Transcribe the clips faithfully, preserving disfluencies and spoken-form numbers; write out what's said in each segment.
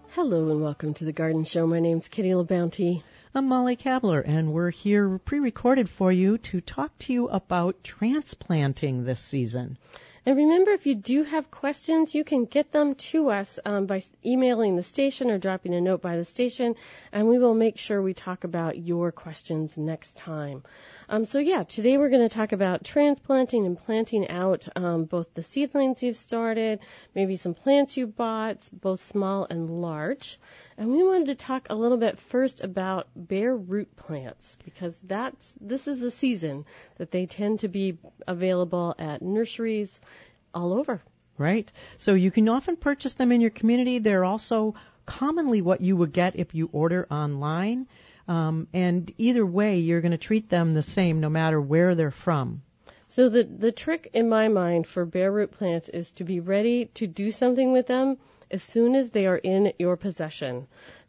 Hello and welcome to the Garden Show. My name's Kitty LaBounty. I'm Molly Kabler, and we're here pre-recorded for you to talk to you about transplanting this season. And remember, if you do have questions, you can get them to us um, by emailing the station or dropping a note by the station, and we will make sure we talk about your questions next time. Um, so, yeah, today we're going to talk about transplanting and planting out um, both the seedlings you've started, maybe some plants you bought, both small and large. And we wanted to talk a little bit first about bare root plants, because that's this is the season that they tend to be available at nurseries all over. Right. So you can often purchase them in your community. They're also commonly what you would get if you order online. Um, and either way, you're going to treat them the same no matter where they're from. So the, the trick in my mind for bare root plants is to be ready to do something with them as soon as they are in your possession.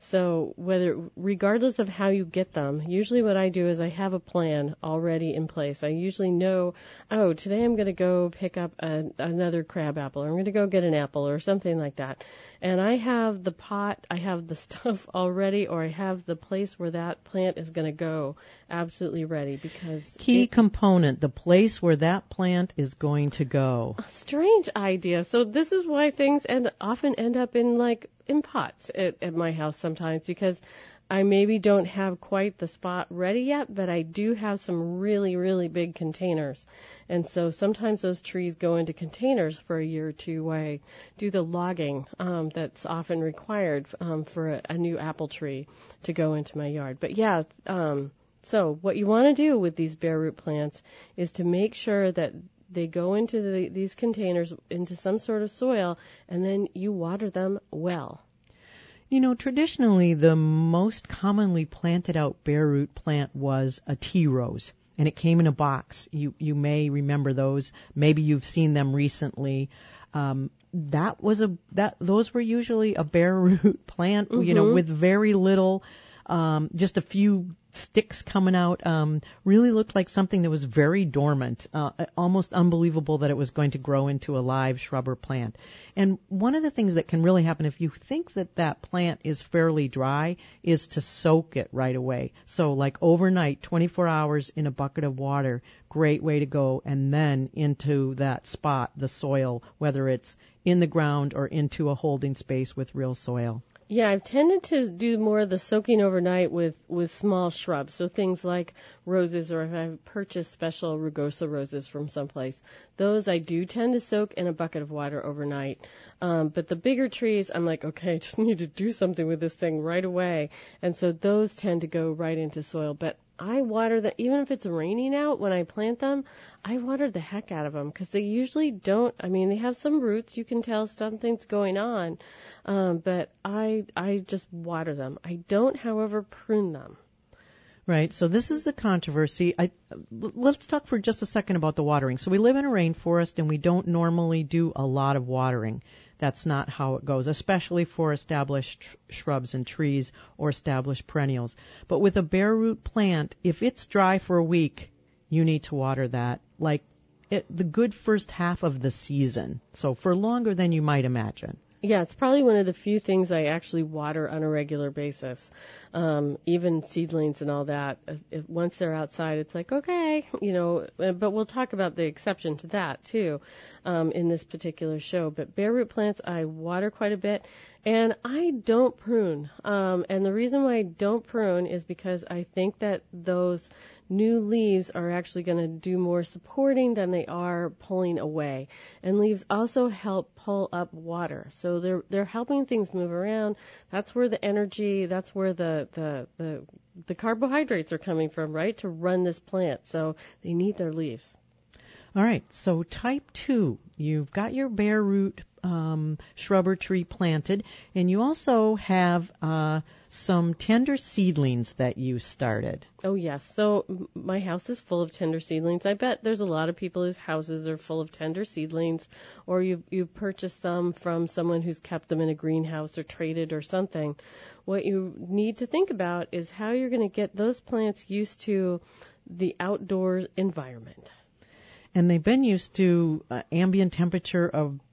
So whether, regardless of how you get them, usually what I do is I have a plan already in place. I usually know, oh, today I'm going to go pick up a, another crab apple, or I'm going to go get an apple or something like that. And I have the pot, I have the stuff already, or I have the place where that plant is going to go absolutely ready, because key it, component, the place where that plant is going to go. A strange idea. So this is why things end often end up in like in pots at, at my house sometimes, because I maybe don't have quite the spot ready yet, but I do have some really, really big containers. And so sometimes those trees go into containers for a year or two while I do the logging um, that's often required um, for a, a new apple tree to go into my yard. But yeah, um, so what you want to do with these bare root plants is to make sure that they go into the, these containers, into some sort of soil, and then you water them well. You know, traditionally, the most commonly planted out bare root plant was a tea rose, and it came in a box. You you may remember those. Maybe you've seen them recently. Um, that was a that those were usually a bare root plant, mm-hmm. you know, with very little, um, just a few sticks coming out. Um, really looked like something that was very dormant, uh, almost unbelievable that it was going to grow into a live shrub or plant. And one of the things that can really happen if you think that that plant is fairly dry is to soak it right away. So like overnight, twenty-four hours in a bucket of water, great way to go, and then into that spot, the soil, whether it's in the ground or into a holding space with real soil. Yeah, I've tended to do more of the soaking overnight with, with small shrubs, so things like roses, or if I've purchased special rugosa roses from someplace, those I do tend to soak in a bucket of water overnight. Um, but the bigger trees, I'm like, okay, I just need to do something with this thing right away, and so those tend to go right into soil. But I water them, even if it's raining out when I plant them, I water the heck out of them, because they usually don't, I mean, they have some roots, you can tell something's going on, um, but I I just water them. I don't, however, prune them. Right, so this is the controversy. I, let's talk for just a second about the watering. So we live in a rainforest, and we don't normally do a lot of watering. That's not how it goes, especially for established tr- shrubs and trees or established perennials. But with a bare root plant, if it's dry for a week, you need to water that like it, the good first half of the season. So for longer than you might imagine. Yeah, it's probably one of the few things I actually water on a regular basis. Um, even seedlings and all that. If, once they're outside, it's like, okay, you know, but we'll talk about the exception to that, too, um, in this particular show. But bare root plants, I water quite a bit, and I don't prune. Um, and the reason why I don't prune is because I think that those new leaves are actually going to do more supporting than they are pulling away. And leaves also help pull up water. So they're they're helping things move around. That's where the energy, that's where the the the, the carbohydrates are coming from, right, to run this plant. So they need their leaves. All right, so type two, you've got your bare root um, shrub or tree planted, and you also have uh, some tender seedlings that you started. Oh, yes. So my house is full of tender seedlings. I bet there's a lot of people whose houses are full of tender seedlings, or you you purchased them from someone who's kept them in a greenhouse or traded or something. What you need to think about is how you're going to get those plants used to the outdoor environment. And they've been used to uh, ambient temperature of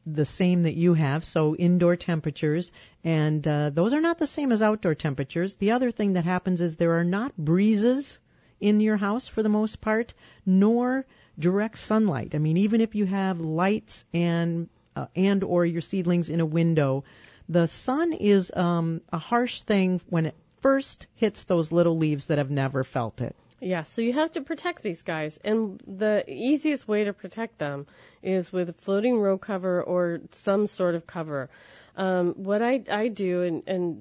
the same that you have, so indoor temperatures, and uh, those are not the same as outdoor temperatures. The other thing that happens is there are not breezes in your house for the most part, nor direct sunlight. I mean, even if you have lights and uh, and or your seedlings in a window, the sun is um, a harsh thing when it first hits those little leaves that have never felt it. Yeah, so you have to protect these guys, and the easiest way to protect them is with a floating row cover or some sort of cover. Um, what I, I do, and, and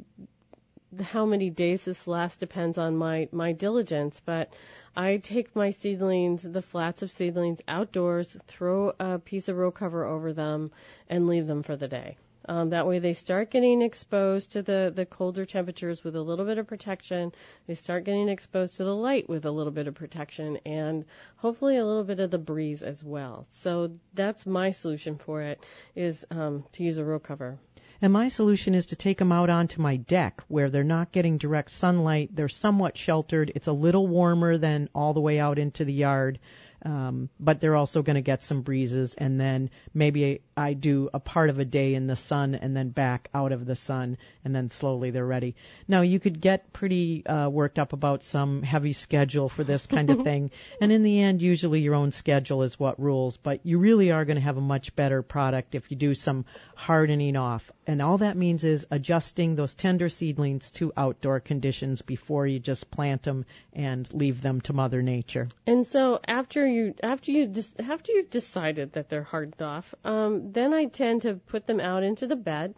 how many days this lasts depends on my, my diligence, but I take my seedlings, the flats of seedlings, outdoors, throw a piece of row cover over them, and leave them for the day. Um, that way they start getting exposed to the, the colder temperatures with a little bit of protection. They start getting exposed to the light with a little bit of protection and hopefully a little bit of the breeze as well. So that's my solution for it, is um, to use a row cover. And my solution is to take them out onto my deck where they're not getting direct sunlight. They're somewhat sheltered. It's a little warmer than all the way out into the yard. Um, but they're also going to get some breezes, and then maybe I do a part of a day in the sun and then back out of the sun, and then slowly they're ready. Now, you could get pretty uh, worked up about some heavy schedule for this kind of thing, and in the end, usually your own schedule is what rules, but you really are going to have a much better product if you do some hardening off. And all that means is adjusting those tender seedlings to outdoor conditions before you just plant them and leave them to Mother Nature. And so after you after you just after you've decided that they're hardened off, um, then I tend to put them out into the bed.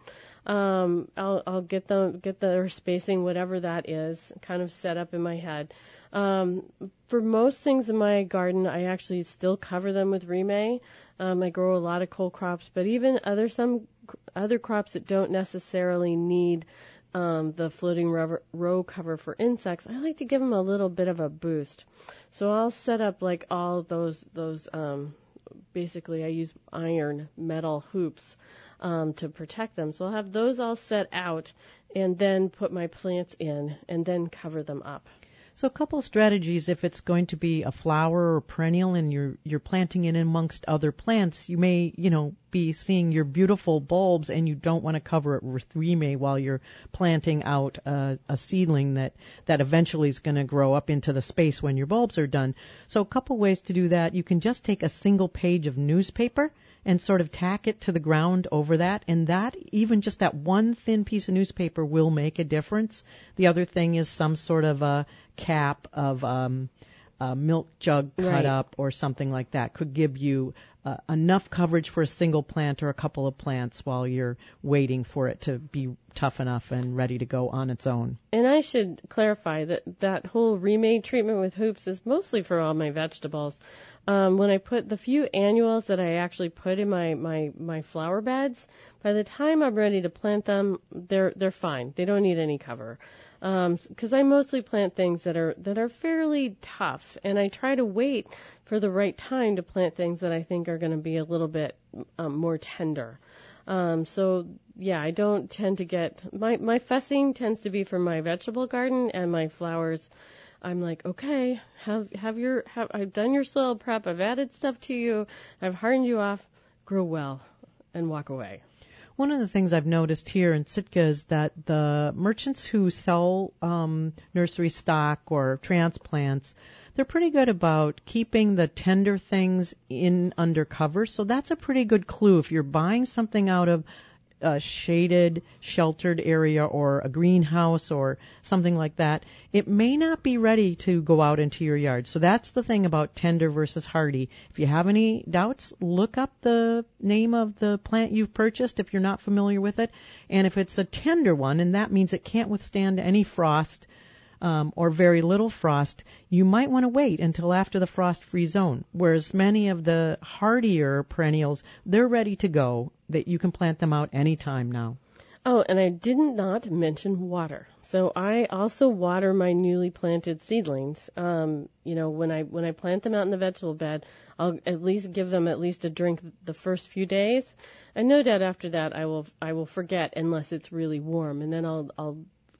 Um, I'll, I'll get them get their spacing, whatever that is, kind of set up in my head. Um, for most things in my garden, I actually still cover them with Reme. Um, I grow a lot of cole crops, but even other some other crops that don't necessarily need um, the floating row, row cover for insects, I like to give them a little bit of a boost. So I'll set up like all those those um, basically I use iron metal hoops um, to protect them. So I'll have those all set out and then put my plants in and then cover them up. So a couple strategies if it's going to be a flower or perennial and you're you're planting it in amongst other plants, you may, you know, be seeing your beautiful bulbs and you don't want to cover it with Reme while you're planting out a, a seedling that, that eventually is going to grow up into the space when your bulbs are done. So a couple ways to do that. You can just take a single page of newspaper and sort of tack it to the ground over that, and that, even just that one thin piece of newspaper will make a difference. The other thing is some sort of a cap of um, a milk jug cut right. up or something like that could give you uh, enough coverage for a single plant or a couple of plants while you're waiting for it to be tough enough and ready to go on its own. And I should clarify that that whole Reme treatment with hoops is mostly for all my vegetables. Um, when I put the few annuals that I actually put in my, my, my flower beds, by the time I'm ready to plant them, they're they're fine. They don't need any cover. Because um, I mostly plant things that are that are fairly tough, and I try to wait for the right time to plant things that I think are going to be a little bit um, more tender. Um, so yeah, I don't tend to get my my fussing tends to be for my vegetable garden, and my flowers. I'm like, okay, have have your have I've done your soil prep, I've added stuff to you, I've hardened you off, grow well, and walk away. One of the things I've noticed here in Sitka is that the merchants who sell um, nursery stock or transplants, they're pretty good about keeping the tender things in under cover. So that's a pretty good clue. If you're buying something out of a shaded, sheltered area or a greenhouse or something like that, it may not be ready to go out into your yard. So that's the thing about tender versus hardy. If you have any doubts, look up the name of the plant you've purchased if you're not familiar with it. And if it's a tender one, and that means it can't withstand any frost, Um, or very little frost, you might want to wait until after the frost-free zone. Whereas many of the hardier perennials, they're ready to go, that you can plant them out any time now. Oh, and I did not mention water. So I also water my newly planted seedlings. Um, you know, when I when I plant them out in the vegetable bed, I'll at least give them at least a drink the first few days. And no doubt after that I will I will forget unless it's really warm, and then I'll I'll keep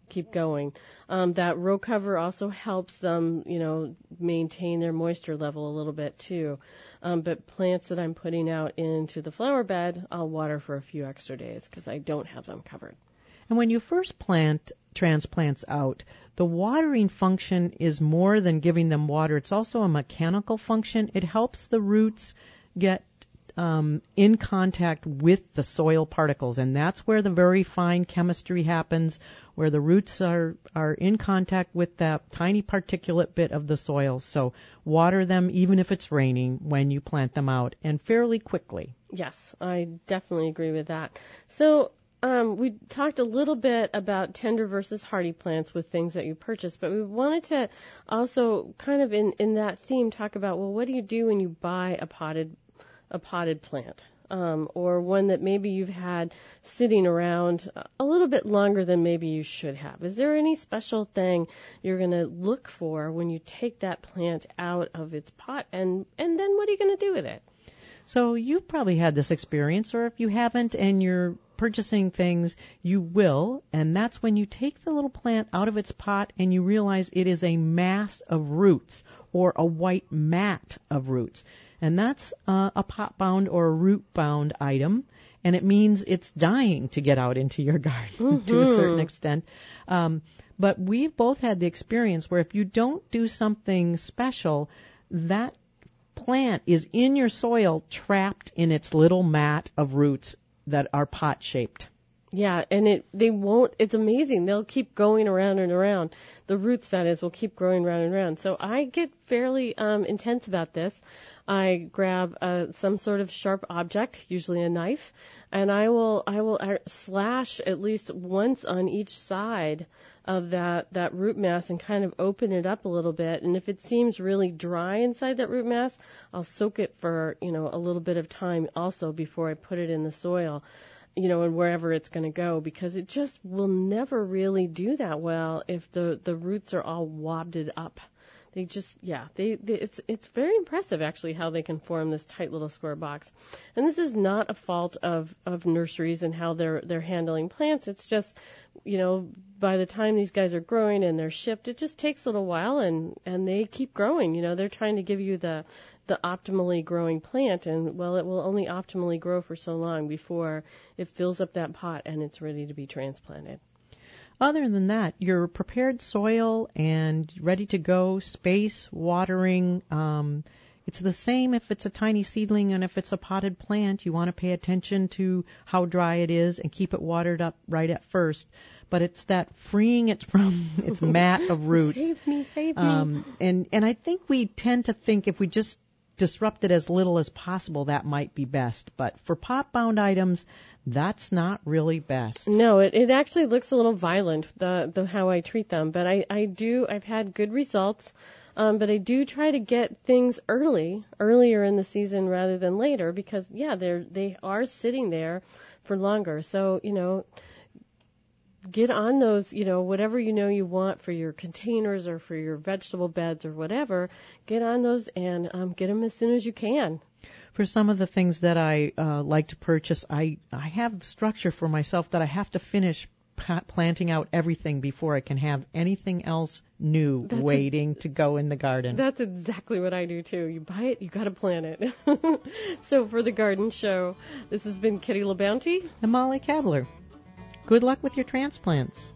keep going. Um, that row cover also helps them, you know, maintain their moisture level a little bit too. Um, but plants that I'm putting out into the flower bed, I'll water for a few extra days because I don't have them covered. And when you first plant transplants out, the watering function is more than giving them water. It's also a mechanical function. It helps the roots get um, in contact with the soil particles, and that's where the very fine chemistry happens, where the roots are, are in contact with that tiny particulate bit of the soil. So water them even if it's raining when you plant them out, and fairly quickly. Yes, I definitely agree with that. So Um, we talked a little bit about tender versus hardy plants with things that you purchase, but we wanted to also kind of in, in that theme talk about, well, what do you do when you buy a potted a potted plant, um, or one that maybe you've had sitting around a little bit longer than maybe you should have? Is there any special thing you're going to look for when you take that plant out of its pot, and, and then what are you going to do with it? So you've probably had this experience, or if you haven't and you're purchasing things, you will, and that's when you take the little plant out of its pot and you realize it is a mass of roots or a white mat of roots. And that's uh, a pot-bound or a root-bound item, and it means it's dying to get out into your garden mm-hmm. to a certain extent. Um, but we've both had the experience where if you don't do something special, that plant is in your soil trapped in its little mat of roots that are pot-shaped. Yeah, and it they won't, it's amazing. They'll keep going around and around. The roots, that is, will keep growing around and around. So I get fairly um, intense about this. I grab uh, some sort of sharp object, usually a knife, and I will I will slash at least once on each side of that, that root mass and kind of open it up a little bit. And if it seems really dry inside that root mass, I'll soak it for, you know, a little bit of time also before I put it in the soil, you know, and wherever it's going to go, because it just will never really do that well if the, the roots are all wobbed up. They just, yeah, they, they it's it's very impressive actually how they can form this tight little square box. And this is not a fault of, of nurseries and how they're they're handling plants. It's just, you know, by the time these guys are growing and they're shipped, it just takes a little while, and, and they keep growing. You know, they're trying to give you the the optimally growing plant, and well, it will only optimally grow for so long before it fills up that pot and it's ready to be transplanted. Other than that, your prepared soil and ready to go space, watering, um, it's the same if it's a tiny seedling and if it's a potted plant. You want to pay attention to how dry it is and keep it watered up right at first. But it's that freeing it from its mat of roots. Save me, save me. Um, and, and I think we tend to think if we just disrupt it as little as possible, that might be best. But for pot-bound items, that's not really best. No, it, it actually looks a little violent, the, the how I treat them. But I, I do, I've had good results. Um, but I do try to get things early, earlier in the season rather than later, because, yeah, they're, they are sitting there for longer. So, you know, get on those, you know, whatever you know you want for your containers or for your vegetable beds or whatever, get on those and um, get them as soon as you can. For some of the things that I uh, like to purchase, I, I have structure for myself that I have to finish p- planting out everything before I can have anything else new that's waiting a, to go in the garden. That's exactly what I do, too. You buy it, you got to plant it. So for the Garden Show, this has been Kitty LaBounty and Molly Kabler. Good luck with your transplants.